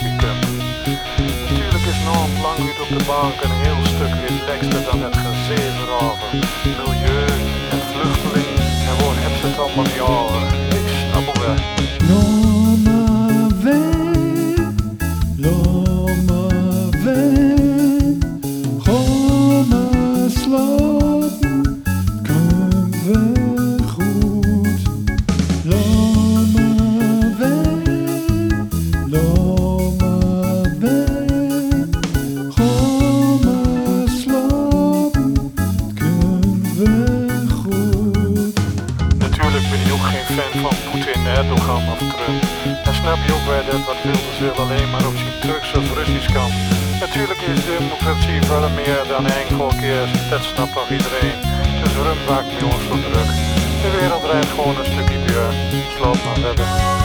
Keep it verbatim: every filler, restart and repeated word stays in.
op je kunt. Natuurlijk is Noord lang niet op de bank een heel stuk relaxter dan het gezever over milieu en vluchteling en waar heb ze het allemaal niet over. Ik snap het wel. Loma weg, loma weg, ga maar slapen, kunnen we goed. Loma weg, loma weg, ga maar slapen, kunnen we goed. Natuurlijk ben je ook geen fan van Poetin, Erdogan of Trump. En snap je ook bij dat wat Wilders wil alleen maar op zijn Turks of Russisch kan. Natuurlijk is democratie veel meer dan enkel keer, dat snapt toch iedereen. Dus waarom maakt me ons zo druk? De wereld rijdt gewoon een stukje deur. Slaap maar verder.